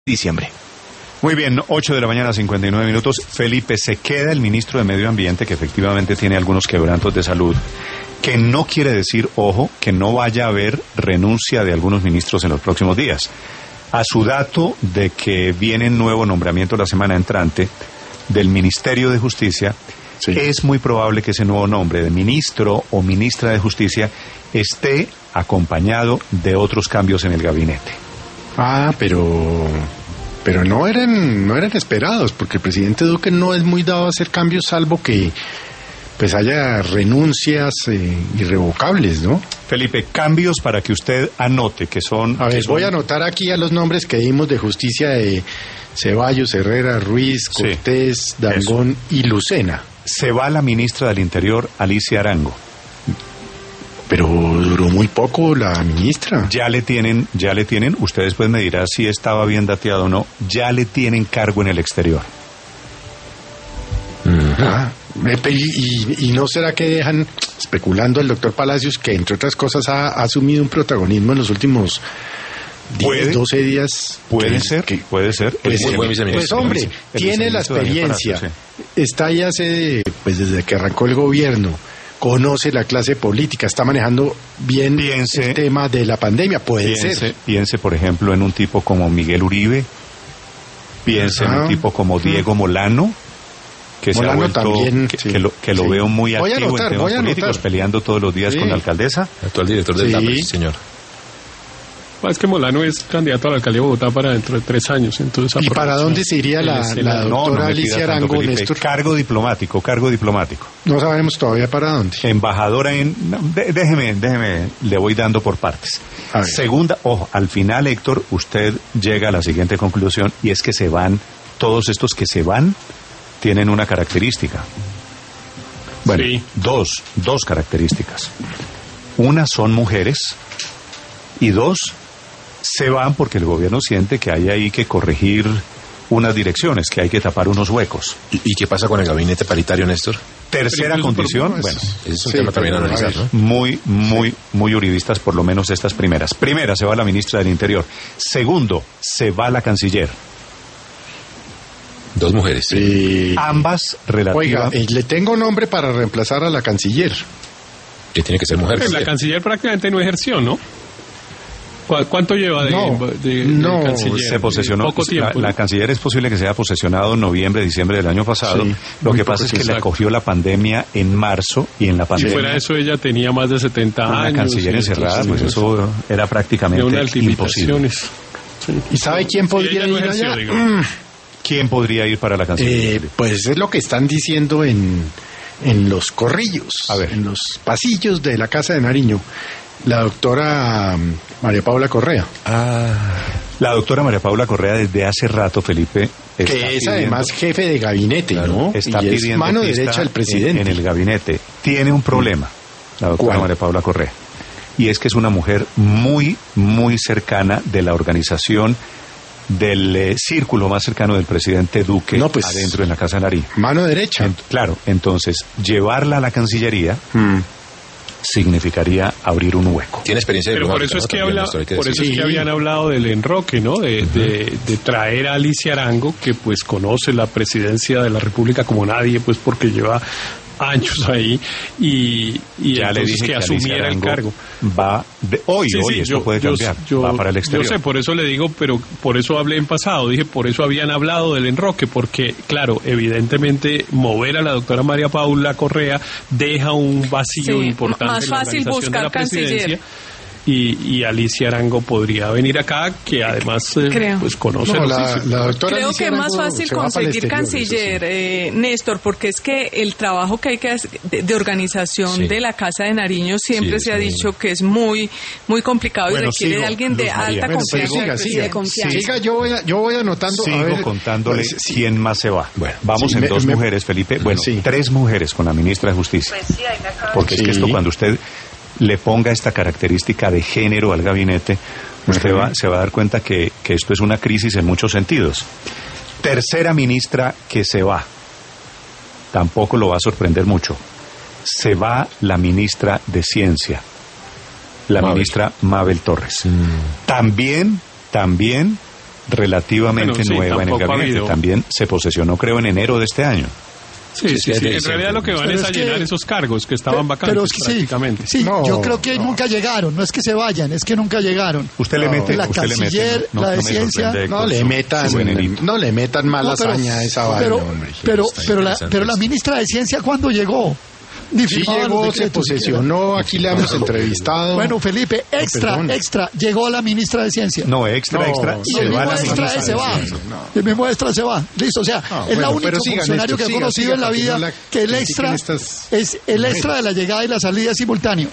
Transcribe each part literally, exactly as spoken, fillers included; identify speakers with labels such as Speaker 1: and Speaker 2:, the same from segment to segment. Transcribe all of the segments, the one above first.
Speaker 1: Diciembre.
Speaker 2: Muy bien, ocho de la mañana, cincuenta y nueve minutos. Felipe, se queda el ministro de Medio Ambiente, que efectivamente tiene algunos quebrantos de salud, que no quiere decir, ojo, que no vaya a haber renuncia de algunos ministros en los próximos días. A su dato de que viene nuevo nombramiento la semana entrante del Ministerio de Justicia, sí, es muy probable que ese nuevo nombre de ministro o ministra de Justicia esté acompañado de otros cambios en el gabinete.
Speaker 3: Ah, pero pero no eran no eran esperados, porque el presidente Duque no es muy dado a hacer cambios, salvo que pues haya renuncias eh, irrevocables, ¿no?
Speaker 2: Felipe, cambios para que usted anote que son...
Speaker 3: A ver,
Speaker 2: son...
Speaker 3: voy a anotar aquí a los nombres que dimos de justicia de Ceballos, Herrera, Ruiz, Cortés, sí, Dangond eso. Y Lucena.
Speaker 2: Se va la ministra del Interior, Alicia Arango.
Speaker 3: Pero duró muy poco la ministra.
Speaker 2: Ya le tienen, ya le tienen, usted después me dirá si estaba bien dateado o no, ya le tienen cargo en el exterior.
Speaker 3: Uh-huh. Ah, y, y no será que dejan especulando el doctor Palacios, que entre otras cosas ha, ha asumido un protagonismo en los últimos diez, doce días.
Speaker 2: Puede
Speaker 3: que,
Speaker 2: ser,
Speaker 3: que,
Speaker 2: puede ser.
Speaker 3: Pues, pues hombre, tiene la experiencia, Palacio, sí. Está ahí hace, pues desde que arrancó el gobierno. Conoce la clase política, está manejando bien piense, el tema de la pandemia, puede
Speaker 2: piense,
Speaker 3: ser.
Speaker 2: Piense, por ejemplo, en un tipo como Miguel Uribe, piense ah, en un tipo como Diego Molano, que Molano se ha vuelto, también, que, sí, que lo, que lo sí. veo muy
Speaker 3: voy
Speaker 2: activo
Speaker 3: anotar,
Speaker 2: en temas políticos, peleando todos los días sí. con la alcaldesa.
Speaker 1: Actual director del
Speaker 3: sí.
Speaker 1: T A P, sí, señor.
Speaker 4: Es que Molano es candidato a la alcaldía de Bogotá para dentro de tres años. Entonces,
Speaker 3: ¿y para dónde se iría la, la doctora no, no Alicia Arango,
Speaker 2: Felipe,
Speaker 3: Néstor?
Speaker 2: Cargo diplomático, cargo diplomático.
Speaker 3: No sabemos todavía para dónde.
Speaker 2: Embajadora en... No, de, déjeme, déjeme, le voy dando por partes. Segunda, ojo, al final, Héctor, usted llega a la siguiente conclusión, y es que se van, todos estos que se van, tienen una característica. Bueno, sí. dos, dos características. Una, son mujeres, y dos, se van porque el gobierno siente que hay ahí que corregir unas direcciones, que hay que tapar unos huecos.
Speaker 1: ¿Y, y qué pasa con el gabinete paritario, Néstor?
Speaker 2: Tercera condición,
Speaker 1: es,
Speaker 2: bueno,
Speaker 1: ese es un sí, tema también a analizar, ¿no?
Speaker 2: Muy, muy, muy juridistas, por lo menos estas primeras. Primera, se va la ministra del Interior. Segundo, se va la canciller.
Speaker 1: Dos mujeres.
Speaker 3: Sí.
Speaker 2: Ambas relativas.
Speaker 3: Oiga, eh, le tengo nombre para reemplazar a la canciller.
Speaker 1: Que tiene que ser mujer.
Speaker 4: Pues la canciller prácticamente no ejerció, ¿no? ¿Cuánto lleva de,
Speaker 3: no,
Speaker 4: de, de
Speaker 3: no,
Speaker 4: canciller?
Speaker 2: Se posesionó.
Speaker 4: Poco tiempo,
Speaker 2: la, la canciller es posible que se haya posesionado en noviembre, diciembre del año pasado. Sí, Lo que pasa es que exacto. le cogió la pandemia en marzo y en la pandemia.
Speaker 4: Si fuera eso, ella tenía más de setenta
Speaker 2: una
Speaker 4: años.
Speaker 2: Una canciller encerrada, pues eso era prácticamente imposible.
Speaker 4: Sí.
Speaker 3: ¿Y sabe quién podría
Speaker 4: no
Speaker 3: ir
Speaker 4: ejerció,
Speaker 3: allá?
Speaker 4: Mm.
Speaker 2: ¿Quién podría ir para la canciller?
Speaker 3: Eh, pues es lo que están diciendo en, en los corrillos,
Speaker 2: A ver.
Speaker 3: en los pasillos de la Casa de Nariño. La doctora María Paula Correa.
Speaker 2: Ah, la doctora María Paula Correa desde hace rato, Felipe,
Speaker 3: que es pidiendo, además jefe de gabinete, claro, ¿no?
Speaker 2: Está
Speaker 3: y
Speaker 2: pidiendo
Speaker 3: es mano derecha del presidente.
Speaker 2: En, en el gabinete. Tiene un problema, la doctora ¿Cuál? María Paula Correa. Y es que es una mujer muy, muy cercana de la organización del eh, círculo más cercano del presidente Duque, no, pues, adentro en la Casa de Nariño.
Speaker 3: Mano derecha.
Speaker 2: En, claro, entonces, llevarla a la Cancillería... Hmm. significaría abrir un hueco.
Speaker 1: Tiene experiencia
Speaker 4: Pero por eso es que, habla, por eso es que habían hablado del enroque, ¿no? De, uh-huh. de, de traer a Alicia Arango, que pues conoce la presidencia de la República como nadie, pues porque lleva años ahí, y, y
Speaker 2: ya le dije
Speaker 4: que,
Speaker 2: que
Speaker 4: asumiera el cargo.
Speaker 2: Va de, hoy,
Speaker 4: sí,
Speaker 2: hoy,
Speaker 4: sí,
Speaker 2: esto
Speaker 4: yo,
Speaker 2: puede cambiar,
Speaker 4: yo,
Speaker 2: va para el exterior.
Speaker 4: Yo sé, por eso le digo, pero por eso hablé en pasado, dije, por eso habían hablado del enroque, porque, claro, evidentemente, mover a la doctora María Paula Correa deja un vacío sí, importante
Speaker 5: más
Speaker 4: en la
Speaker 5: fácil
Speaker 4: organización
Speaker 5: buscar
Speaker 4: de la presidencia.
Speaker 5: canciller.
Speaker 4: Y, y Alicia Arango podría venir acá, que además eh, pues conoce
Speaker 3: no,
Speaker 4: el
Speaker 3: la, la doctora
Speaker 5: Creo
Speaker 3: Alicia
Speaker 5: que es más
Speaker 3: Arango
Speaker 5: fácil conseguir canciller, eh, Néstor, porque es que el trabajo que hay que hacer de, de organización sí. de la Casa de Nariño siempre sí, se ha muy... dicho que es muy muy complicado bueno, y requiere sigo, de alguien de alta
Speaker 3: bueno,
Speaker 5: confianza.
Speaker 3: Siga, siga,
Speaker 5: de confianza.
Speaker 3: siga, yo voy, a, yo voy anotando.
Speaker 2: Sigo
Speaker 3: a ver,
Speaker 2: contándole
Speaker 3: pues, sí.
Speaker 2: quién más se va. Bueno, vamos
Speaker 3: sí,
Speaker 2: en
Speaker 3: me,
Speaker 2: dos
Speaker 3: me,
Speaker 2: mujeres, Felipe. Bueno,
Speaker 3: sí.
Speaker 2: tres mujeres con la ministra de Justicia.
Speaker 5: Pues sí,
Speaker 2: porque sí. es que esto cuando usted le ponga esta característica de género al gabinete, usted uh-huh. va, se va a dar cuenta que, que esto es una crisis en muchos sentidos. Tercera ministra que se va, tampoco lo va a sorprender mucho. Se va la ministra de Ciencia, la Mabel. ministra Mabel Torres. Mm. También, también relativamente
Speaker 4: bueno, sí,
Speaker 2: nueva en el gabinete. También se posesionó, creo, en enero de este año.
Speaker 4: Sí, sí, sí, sí. En realidad lo que van es a llenar que, esos cargos que estaban vacantes pero es que prácticamente.
Speaker 6: Sí, sí
Speaker 3: no,
Speaker 6: yo creo que
Speaker 3: no.
Speaker 6: nunca llegaron, no es que se vayan, es que nunca llegaron.
Speaker 2: Usted le mete,
Speaker 6: la
Speaker 2: usted
Speaker 6: canciller,
Speaker 2: le mete, no,
Speaker 6: la de
Speaker 2: no
Speaker 6: ciencia,
Speaker 3: no le metan, su, su no le metan mala hazaña a esa vaina, hombre.
Speaker 6: Pero, pero, la, pero la ministra de Ciencia, ¿cuándo llegó?
Speaker 3: Sí llegó, se posesionó, aquí le hemos entrevistado.
Speaker 6: Bueno, Felipe, extra, no, extra, llegó la ministra de Ciencia.
Speaker 2: No, extra, no, extra.
Speaker 6: Y el mismo extra se va. El mismo extra se va. Listo, o sea, no, es bueno, la única funcionario que he conocido siga, en la vida la, que el extra estas... es el extra de la llegada y la salida simultáneo.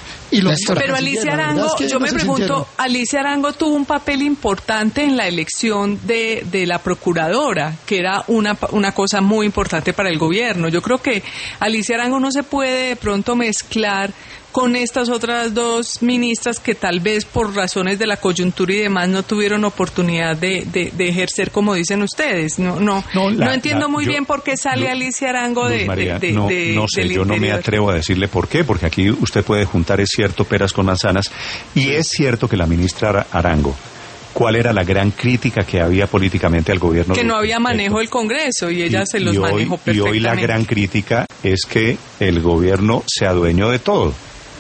Speaker 6: Y los
Speaker 5: pero Alicia Arango, es que yo me pregunto, sintieron. Alicia Arango tuvo un papel importante en la elección de, de la procuradora, que era una, una cosa muy importante para el gobierno. Yo creo que Alicia Arango no se puede de pronto mezclar con estas otras dos ministras que tal vez por razones de la coyuntura y demás no tuvieron oportunidad de, de, de ejercer como dicen ustedes. No no no, la, no entiendo la, muy yo, bien por qué sale yo, Alicia Arango de, María, de, de,
Speaker 2: no,
Speaker 5: de
Speaker 2: no sé,
Speaker 5: del
Speaker 2: yo
Speaker 5: interior.
Speaker 2: No me atrevo a decirle por qué, porque aquí usted puede juntar, es cierto, peras con manzanas, y es cierto que la ministra Arango, ¿cuál era la gran crítica que había políticamente al gobierno?
Speaker 5: Que no había manejo del Congreso y ella y, se los
Speaker 2: y
Speaker 5: manejó
Speaker 2: hoy,
Speaker 5: perfectamente.
Speaker 2: Y hoy la gran crítica es que el gobierno se adueñó de todo.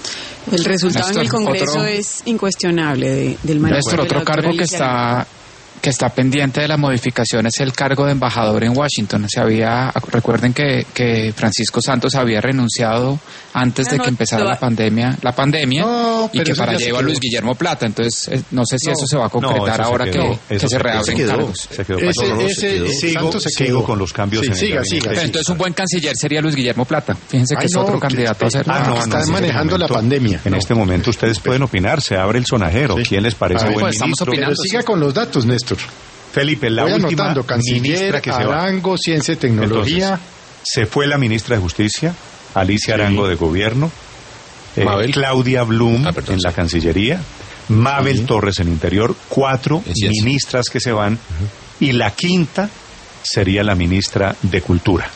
Speaker 7: El resultado Néstor, en el Congreso otro, es incuestionable de, del manejo
Speaker 8: Néstor,
Speaker 7: de la
Speaker 8: otro cargo que está que está pendiente de la modificación es el cargo de embajador en Washington. Se había, recuerden que, que Francisco Santos había renunciado antes no, de que no, empezara no, la pandemia, la pandemia no, y que para allá iba Luis Guillermo Plata. Entonces, eh, no sé si no, eso se va a concretar ahora se quedó, que, que se, se reabren cargos.
Speaker 2: Se quedó. Ese, no, ese, ese, sigo, se sigo con los cambios sí, en
Speaker 3: siga,
Speaker 2: el
Speaker 3: siga,
Speaker 8: Pero entonces un buen canciller sería Luis Guillermo Plata. Fíjense que Ay, es otro que, candidato que, a ser.
Speaker 3: Ah, no, están manejando la pandemia.
Speaker 2: En este momento ustedes pueden opinar, se abre el sonajero. ¿Quién les parece buen ministro?
Speaker 3: Pero siga con los datos, Néstor.
Speaker 2: Felipe, la
Speaker 3: Voy
Speaker 2: última
Speaker 3: anotando, canciller,
Speaker 2: ministra que
Speaker 3: Arango,
Speaker 2: se va.
Speaker 3: Ciencia y Tecnología.
Speaker 2: Entonces, se fue la ministra de Justicia, Alicia sí. Arango de Gobierno, eh, Claudia Blum ah, perdón, en la sí. Cancillería, Mabel sí. Torres en Interior, cuatro ministras que se van, uh-huh. y la quinta sería la ministra de Cultura.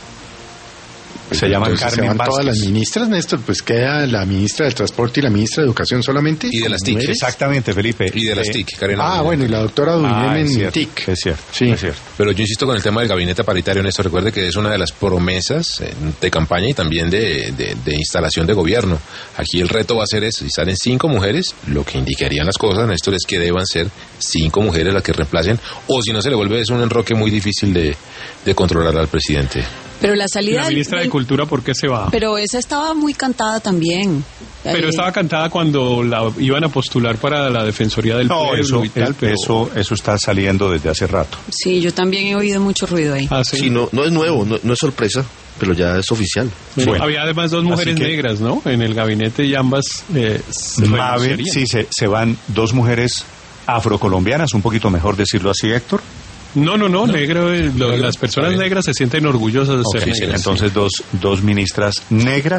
Speaker 2: Se llaman Entonces, Carmen
Speaker 3: se van
Speaker 2: Vázquez.
Speaker 3: Todas las ministras, Néstor, pues queda la ministra del Transporte y la ministra de Educación solamente.
Speaker 1: Y de las T I C.
Speaker 2: Exactamente, Felipe.
Speaker 1: Y de las T I C,
Speaker 3: Karen. Ah, bueno, y la doctora Duinen ah, en
Speaker 2: cierto,
Speaker 3: T I C.
Speaker 2: Es cierto,
Speaker 3: sí.
Speaker 2: es cierto.
Speaker 1: Pero yo insisto con el tema del gabinete paritario, Néstor, recuerde que es una de las promesas de campaña y también de, de, de instalación de gobierno. Aquí el reto va a ser eso, si salen cinco mujeres, lo que indicarían las cosas, Néstor, es que deban ser cinco mujeres las que reemplacen, o si no se le vuelve es un enroque muy difícil de, de controlar al presidente.
Speaker 7: Pero la salida...
Speaker 4: La ministra
Speaker 7: del...
Speaker 4: de Cultura, ¿por qué se va?
Speaker 7: Pero esa estaba muy cantada también.
Speaker 4: Pero eh... estaba cantada cuando la iban a postular para la Defensoría del
Speaker 2: no,
Speaker 4: Pueblo
Speaker 2: eso,
Speaker 4: y tal, pero...
Speaker 2: eso, eso está saliendo desde hace rato.
Speaker 7: Sí, yo también he oído mucho ruido ahí.
Speaker 9: Ah, sí. sí, no, no es nuevo, no, no es sorpresa, pero ya es oficial.
Speaker 4: Bueno, bueno, había además dos mujeres que... negras, ¿no? En el gabinete y ambas eh, se
Speaker 2: Mabel, sí, se, se van dos mujeres afrocolombianas, un poquito mejor decirlo así, Héctor.
Speaker 4: No, no, no, no. negro, eh, lo, las personas negras se sienten orgullosas de okay, ser negras.
Speaker 2: Entonces, dos, dos ministras negras.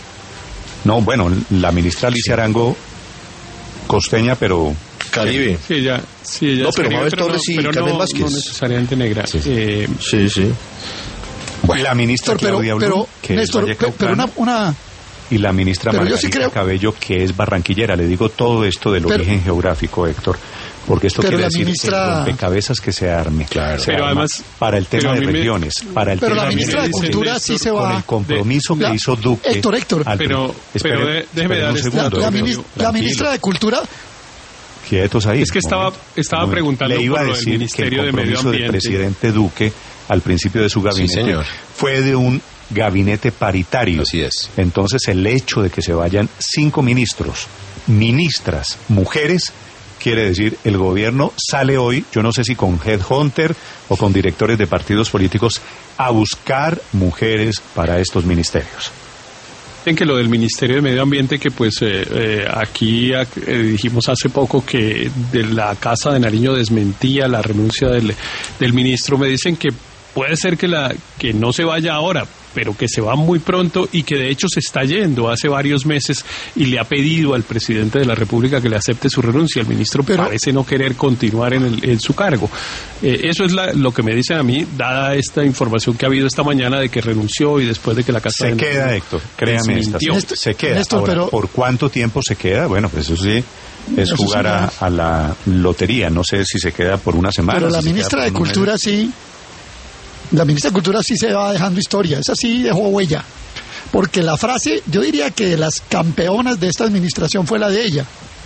Speaker 2: No, bueno, la ministra Alicia Arango, costeña, pero...
Speaker 9: Caribe.
Speaker 4: Sí, ella, sí, ella
Speaker 9: no,
Speaker 4: es
Speaker 9: pero
Speaker 4: Caribe,
Speaker 9: Mabel Torres y
Speaker 4: no,
Speaker 9: Carmen Vázquez.
Speaker 4: No necesariamente negra.
Speaker 9: Sí,
Speaker 4: eh,
Speaker 9: sí. sí.
Speaker 2: Bueno, la ministra
Speaker 6: pero,
Speaker 2: Claudia
Speaker 6: pero,
Speaker 2: Blum, que
Speaker 6: Néstor,
Speaker 2: es
Speaker 6: pero, pero una... una...
Speaker 2: y la ministra
Speaker 6: pero
Speaker 2: Margarita
Speaker 6: sí creo...
Speaker 2: Cabello, que es barranquillera. Le digo todo esto del pero... origen geográfico, Héctor. Porque esto
Speaker 6: pero
Speaker 2: quiere decir
Speaker 6: ministra...
Speaker 2: el rompecabezas que se arme.
Speaker 1: Claro.
Speaker 2: Se
Speaker 4: pero
Speaker 2: arma
Speaker 4: además,
Speaker 2: para el tema de regiones,
Speaker 4: me...
Speaker 2: para el
Speaker 6: pero
Speaker 2: tema
Speaker 6: la ministra de Cultura sí se va.
Speaker 2: Con el compromiso
Speaker 6: de...
Speaker 2: que hizo Duque.
Speaker 6: Héctor, Héctor.
Speaker 2: Al...
Speaker 4: Pero,
Speaker 2: espere,
Speaker 4: pero de, déjeme dar
Speaker 2: un segundo,
Speaker 6: la, la, ministra, la ministra de Cultura.
Speaker 2: Quietos ahí.
Speaker 4: Es que estaba, estaba preguntando
Speaker 2: Le iba
Speaker 4: por
Speaker 2: a
Speaker 4: lo
Speaker 2: decir
Speaker 4: del Ministerio
Speaker 2: que el
Speaker 4: de Medio
Speaker 2: compromiso
Speaker 4: Ambiente.
Speaker 2: del presidente Duque al principio de su gabinete
Speaker 1: sí, señor.
Speaker 2: fue de un gabinete paritario.
Speaker 1: Así es.
Speaker 2: Entonces el hecho de que se vayan cinco ministros, ministras, mujeres, quiere decir el gobierno sale hoy, yo no sé si con headhunter o con directores de partidos políticos, a buscar mujeres para estos ministerios.
Speaker 4: En que lo del Ministerio de Medio Ambiente, que pues eh, eh, aquí eh, dijimos hace poco que de la Casa de Nariño desmentía la renuncia del, del ministro, me dicen que puede ser que la que no se vaya ahora, pero que se va muy pronto y que de hecho se está yendo hace varios meses y le ha pedido al presidente de la República que le acepte su renuncia. El ministro pero, parece no querer continuar en, el, en su cargo. Eh, eso es la, lo que me dicen a mí, dada esta información que ha habido esta mañana de que renunció y después de que la Casa
Speaker 2: se
Speaker 4: de
Speaker 2: queda,
Speaker 4: Nariño
Speaker 2: Héctor, créame esta,
Speaker 6: Néstor,
Speaker 2: se queda.
Speaker 6: Néstor,
Speaker 2: ahora,
Speaker 6: pero,
Speaker 2: ¿por cuánto tiempo se queda? Bueno, pues eso sí, es jugar a, a la lotería. No sé si se queda por una semana.
Speaker 6: Pero la
Speaker 2: si
Speaker 6: ministra de Cultura sí, la ministra de Cultura sí se va dejando historia, esa sí dejó huella. Porque la frase, yo diría que de las campeonas de esta administración fue la de ella,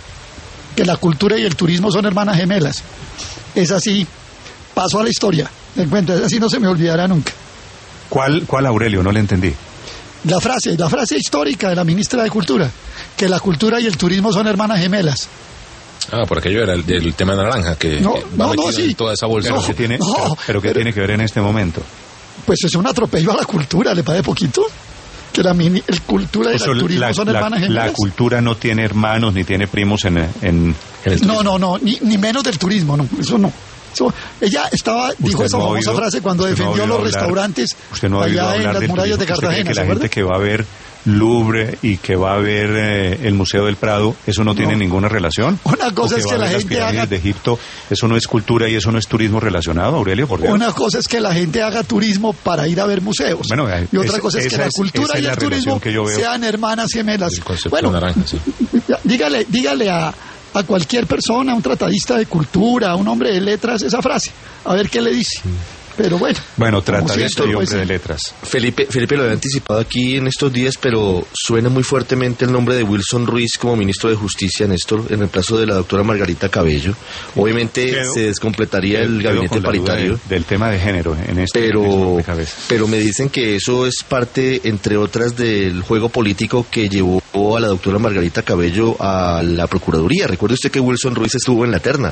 Speaker 6: que la cultura y el turismo son hermanas gemelas. Es así, pasó a la historia, me encuentro, es así, no se me olvidará nunca.
Speaker 2: ¿Cuál, cuál Aurelio? No le entendí.
Speaker 6: La frase, la frase histórica de la ministra de Cultura, que la cultura y el turismo son hermanas gemelas.
Speaker 1: Ah, por aquello era el, el tema naranja, que,
Speaker 6: no,
Speaker 1: que va
Speaker 6: no,
Speaker 1: metido
Speaker 6: no, sí.
Speaker 1: en toda esa bolsa.
Speaker 2: Pero
Speaker 6: No,
Speaker 2: que tiene,
Speaker 6: no,
Speaker 2: pero, pero ¿qué
Speaker 6: pero-
Speaker 2: tiene que ver en este momento?
Speaker 6: Pues es un atropello a la cultura, ¿le parece poquito? Que la mini, el cultura y
Speaker 2: O sea,
Speaker 6: el turismo
Speaker 2: la,
Speaker 6: son
Speaker 2: la-
Speaker 6: hermanas gemelas.
Speaker 2: la cultura no tiene hermanos ni tiene primos en, en, en el
Speaker 6: No, no, no, ni, ni menos del turismo, no, eso no. Eso, ella estaba, dijo esa
Speaker 2: no ha
Speaker 6: famosa
Speaker 2: oído-
Speaker 6: frase cuando
Speaker 2: usted no ha
Speaker 6: defendió
Speaker 2: oído
Speaker 6: los
Speaker 2: hablar-
Speaker 6: restaurantes
Speaker 2: Usted no ha oído
Speaker 6: allá en
Speaker 2: hablar
Speaker 6: las
Speaker 2: del
Speaker 6: murallas de
Speaker 2: turismo. ¿Usted cree
Speaker 6: Cartagena,
Speaker 2: que
Speaker 6: ¿se
Speaker 2: la
Speaker 6: acuerda?
Speaker 2: gente que va a ver Louvre y que va a ver eh, el Museo del Prado, eso no tiene
Speaker 6: No.
Speaker 2: ninguna relación?
Speaker 6: Una cosa
Speaker 2: ¿O
Speaker 6: es
Speaker 2: va
Speaker 6: que
Speaker 2: a
Speaker 6: la
Speaker 2: ver las
Speaker 6: gente
Speaker 2: pirámides
Speaker 6: haga-
Speaker 2: de Egipto, eso no es cultura y eso no es turismo relacionado, Aurelio, por Dios.
Speaker 6: Una cosa es que la gente haga turismo para ir a ver museos.
Speaker 2: Bueno, eh,
Speaker 6: y otra
Speaker 2: esa-
Speaker 6: cosa es que
Speaker 2: esa
Speaker 6: la
Speaker 2: es-
Speaker 6: cultura
Speaker 2: esa es
Speaker 6: y
Speaker 2: la
Speaker 6: el
Speaker 2: relación
Speaker 6: turismo
Speaker 2: que yo veo.
Speaker 6: sean hermanas gemelas.
Speaker 1: El concepto
Speaker 6: Bueno,
Speaker 1: naranja, sí.
Speaker 6: dígale, dígale a, a cualquier persona, a un tratadista de cultura, a un hombre de letras, esa frase. A ver qué le dice. Pero bueno.
Speaker 2: Bueno,
Speaker 6: como
Speaker 2: tratadista
Speaker 6: siempre,
Speaker 2: y hombre
Speaker 6: pues,
Speaker 2: de letras.
Speaker 9: Felipe, Felipe lo había anticipado aquí en estos días, pero suena muy fuertemente el nombre de Wilson Ruiz como ministro de Justicia, Néstor, en reemplazo de la doctora Margarita Cabello. Obviamente
Speaker 2: Quedo-
Speaker 9: se descompletaría el
Speaker 2: Quedo
Speaker 9: gabinete
Speaker 2: con la duda
Speaker 9: paritario.
Speaker 2: de- del tema de género en este, en este
Speaker 9: Pero,
Speaker 2: rompecabezas.
Speaker 9: pero me dicen que eso es parte, entre otras, del juego político que llevó a la doctora Margarita Cabello a la Procuraduría. Recuerde usted que Wilson Ruiz estuvo en la terna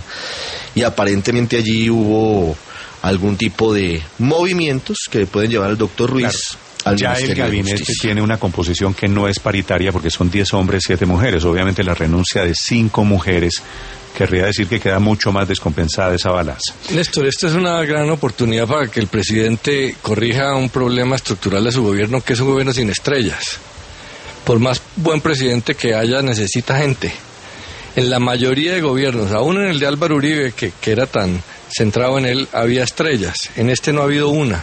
Speaker 9: y aparentemente allí hubo algún tipo de movimientos que pueden llevar al doctor Ruiz
Speaker 2: Claro.
Speaker 9: al
Speaker 2: Ya el
Speaker 9: Ministerio de
Speaker 2: gabinete
Speaker 9: Justicia.
Speaker 2: tiene una composición que no es paritaria porque son diez hombres, siete mujeres. Obviamente la renuncia de cinco mujeres querría decir que queda mucho más descompensada esa balanza.
Speaker 10: Néstor, esta es una gran oportunidad para que el presidente corrija un problema estructural de su gobierno, que es un gobierno sin estrellas. Por más buen presidente que haya, necesita gente. En la mayoría de gobiernos, aún en el de Álvaro Uribe, que, que era tan centrado en él, había estrellas. En este no ha habido una.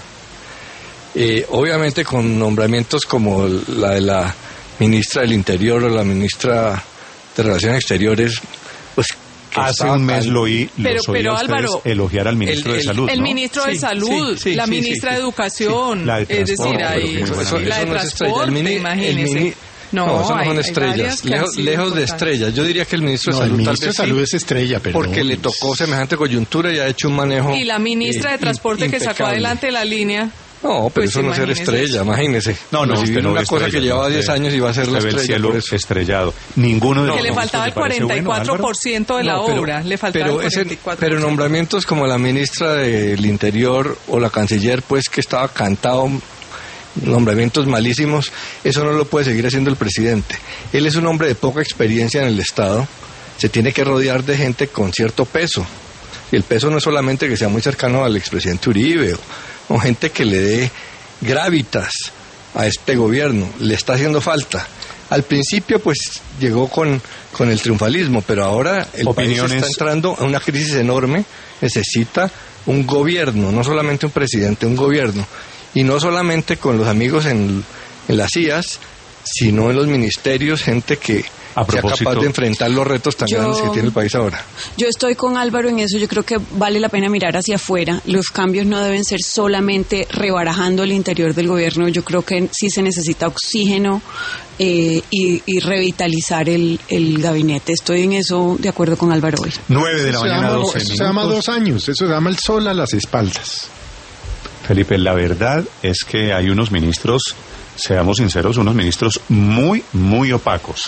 Speaker 10: Eh, obviamente con nombramientos como la de la ministra del Interior o la ministra de Relaciones Exteriores, pues que
Speaker 2: Hace
Speaker 10: estaba
Speaker 2: un mes
Speaker 10: tan-
Speaker 2: lo oí,
Speaker 5: Pero-
Speaker 2: los oí
Speaker 5: pero,
Speaker 2: a ustedes
Speaker 5: Álvaro,
Speaker 2: elogiar al ministro
Speaker 10: el-
Speaker 2: de
Speaker 10: el-
Speaker 2: Salud,
Speaker 5: El
Speaker 2: ¿no?
Speaker 5: ministro de
Speaker 10: Sí,
Speaker 5: Salud,
Speaker 10: sí, sí,
Speaker 5: la
Speaker 10: sí,
Speaker 5: ministra
Speaker 10: sí,
Speaker 5: de Educación,
Speaker 2: sí. La de
Speaker 5: es decir,
Speaker 2: transporte,
Speaker 5: ahí,
Speaker 2: pero que
Speaker 10: Eso,
Speaker 5: la
Speaker 10: eso
Speaker 5: de
Speaker 10: no es estrella. El
Speaker 5: transporte,
Speaker 10: mini- el
Speaker 5: imagínese.
Speaker 10: mini-
Speaker 5: no,
Speaker 10: no, eso no
Speaker 5: hay-
Speaker 10: son
Speaker 5: hay
Speaker 10: estrellas.
Speaker 5: varias que han
Speaker 10: Lejos,
Speaker 5: sido
Speaker 10: lejos de
Speaker 5: importantes.
Speaker 10: estrellas. Yo diría que el ministro de
Speaker 3: No, el
Speaker 10: Salud tal
Speaker 3: ministro de
Speaker 10: vez
Speaker 3: Salud
Speaker 10: sí,
Speaker 3: es estrella, pero
Speaker 10: porque
Speaker 3: no,
Speaker 10: le
Speaker 3: pues,
Speaker 10: tocó semejante coyuntura y ha hecho un manejo.
Speaker 5: Y la ministra
Speaker 10: eh,
Speaker 5: de Transporte que sacó
Speaker 10: impecable.
Speaker 5: adelante la línea.
Speaker 10: No, pero
Speaker 5: Pues
Speaker 10: eso no es ser
Speaker 5: imagínese.
Speaker 10: estrella, imagínese.
Speaker 2: No, no,
Speaker 10: Recibir
Speaker 2: usted no
Speaker 10: una
Speaker 2: ve
Speaker 10: cosa
Speaker 2: estrella,
Speaker 10: que llevaba
Speaker 2: usted-
Speaker 10: diez años y va a ser la
Speaker 2: usted ve el
Speaker 10: estrella.
Speaker 2: cielo
Speaker 10: por eso.
Speaker 2: estrellado. Ninguno de
Speaker 10: No,
Speaker 2: los
Speaker 5: que le
Speaker 2: ministros
Speaker 5: faltaba el
Speaker 2: parece bueno,
Speaker 5: cuarenta y cuatro por ciento de la
Speaker 10: No, pero-
Speaker 5: obra, le faltaba
Speaker 10: pero
Speaker 5: el
Speaker 10: ese-
Speaker 5: cuarenta y cuatro por ciento.
Speaker 10: Pero nombramientos como la ministra del Interior o la canciller, pues que estaba cantado, nombramientos malísimos, eso no lo puede seguir haciendo el presidente. Él es un hombre de poca experiencia en el Estado, se tiene que rodear de gente con cierto peso. Y el peso no es solamente que sea muy cercano al expresidente Uribe, o, o gente que le dé gravitas a este gobierno, le está haciendo falta. Al principio pues llegó con, con el triunfalismo, pero ahora el país
Speaker 2: Opiniones.
Speaker 10: está entrando a una crisis enorme, necesita un gobierno, no solamente un presidente, un gobierno, y no solamente con los amigos en, en las I A S, sino en los ministerios, gente que
Speaker 2: A
Speaker 10: sea
Speaker 2: propósito-
Speaker 10: capaz de enfrentar los retos tan
Speaker 7: Yo-
Speaker 10: grandes que tiene el país ahora.
Speaker 7: Yo estoy con Álvaro en eso, yo creo que vale la pena mirar hacia afuera. Los cambios no deben ser solamente rebarajando el interior del gobierno, yo creo que sí se necesita oxígeno eh, y, y revitalizar el, el gabinete. Estoy en eso de acuerdo con Álvaro hoy.
Speaker 2: Nueve de la
Speaker 3: Eso se
Speaker 2: mañana,
Speaker 3: llama-
Speaker 2: doce
Speaker 3: eso
Speaker 2: minutos.
Speaker 3: se llama dos años, eso se llama el sol a las espaldas.
Speaker 2: Felipe, la verdad es que hay unos ministros, seamos sinceros, unos ministros muy, muy opacos,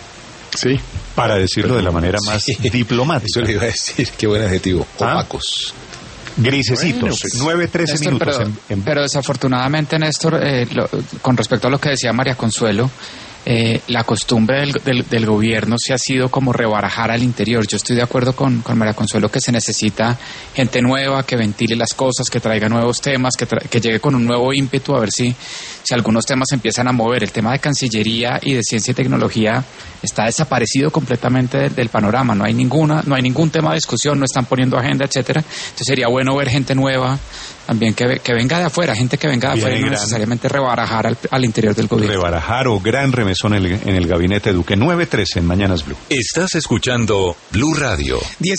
Speaker 3: Sí.
Speaker 2: para decirlo de la manera más
Speaker 1: Sí.
Speaker 2: diplomática.
Speaker 1: Eso le iba a decir, qué buen adjetivo,
Speaker 2: ¿Ah?
Speaker 1: opacos.
Speaker 2: Grisecitos,
Speaker 3: Bueno, pues,
Speaker 2: nueve, trece
Speaker 8: Néstor,
Speaker 2: minutos.
Speaker 8: pero,
Speaker 2: en- en-
Speaker 8: pero desafortunadamente, Néstor, eh, lo- con respecto a lo que decía María Consuelo, eh, la costumbre del, del, del gobierno se ha sido como rebarajar al interior. Yo estoy de acuerdo con, con María Consuelo que se necesita gente nueva, que ventile las cosas, que traiga nuevos temas, que, tra- que llegue con un nuevo ímpetu a ver si, si algunos temas se empiezan a mover. El tema de Cancillería y de Ciencia y Tecnología está desaparecido completamente del, del panorama. No hay ninguna, no hay ningún tema de discusión, no están poniendo agenda, etcétera. Entonces sería bueno ver gente nueva También que, que venga de afuera, gente que venga de
Speaker 2: Viene
Speaker 8: afuera y no
Speaker 2: gran,
Speaker 8: necesariamente rebarajar al, al interior del gobierno.
Speaker 2: Rebarajar o gran remesón en el, en el gabinete Duque. nueve trece en Mañanas Blue.
Speaker 11: Estás escuchando Blue Radio.